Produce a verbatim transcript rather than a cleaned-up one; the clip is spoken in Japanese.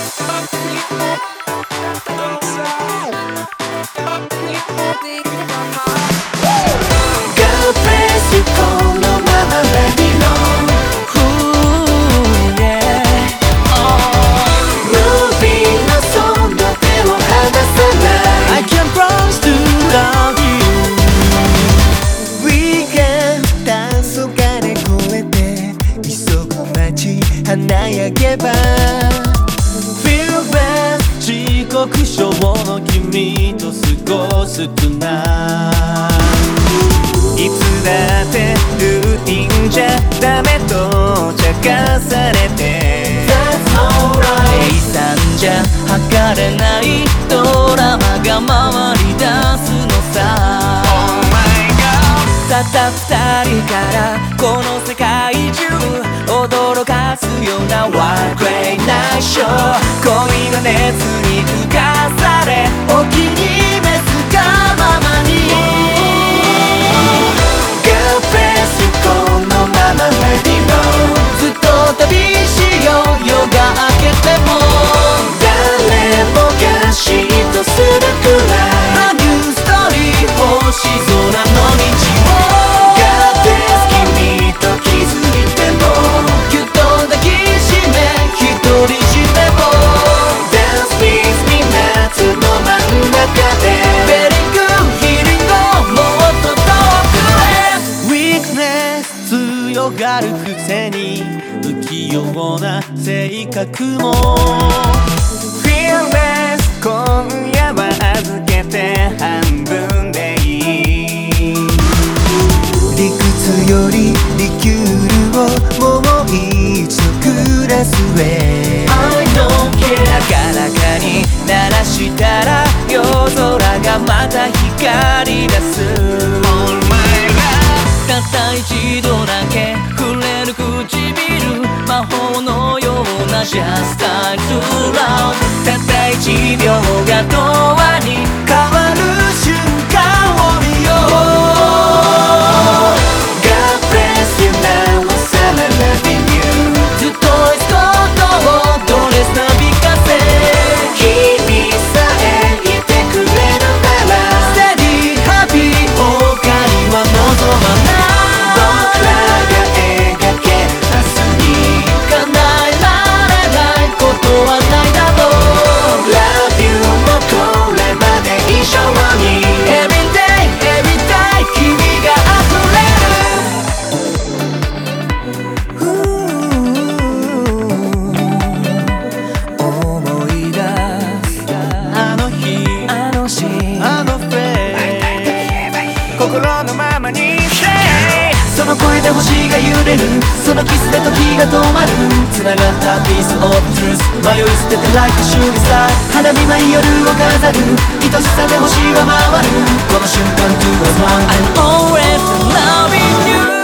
華やげば Feel best 時刻症の君と過ごす tonight いつだってルーティンじゃダメと茶化されて That's alright 計算じゃ測れないドラマが回り出すのさ、oh my God たった二人からこの世界中驚かすような One Great Night Show 恋の熱に浮かされお気に召すがままに God bless you このまま Let it roll ずっと旅しよう夜が明けても誰もが嫉妬するくらい A new story 星空の道を強がるくせに不器用な性格も Fearless 今夜は預けて半分でいい理屈よりリキュールをもう一度グラスへ I don't care 高らかに鳴らしたら夜空がまた光り出す Oh my God たった一度だけ触れる唇魔法のような Just time to love たった一秒が永遠に変わる瞬間を見よう God bless you now I'm celebrating you ずっといつことをドレスなびかせ君さえいてくれるなら Steady happy 他には望まない心のままに Say その声で星が揺れるそのキスで時が止まる繋がったピースオブトゥルス迷い捨てて Like a shooting star 花火舞い夜を飾る愛しさで星は回るこの瞬間 To us one I'm always loving you